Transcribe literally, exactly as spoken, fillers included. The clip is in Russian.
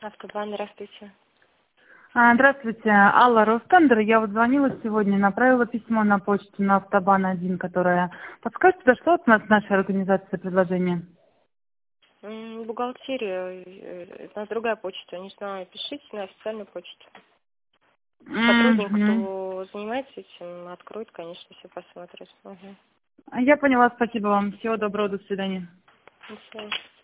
Автобан, здравствуйте. А, Здравствуйте, Алла Ростендер. Я вот звонила сегодня, направила письмо на почту на Автобан один, которое... Подскажите, дошло от нас нашей организации предложение? М, Бухгалтерия, э, у нас другая почта, не знаю, пишите на официальную почту. Сотрудник, Мгм. кто занимается этим, откроет, конечно, все посмотрит. Угу. Я поняла, спасибо вам. Всего доброго, до свидания. До свидания.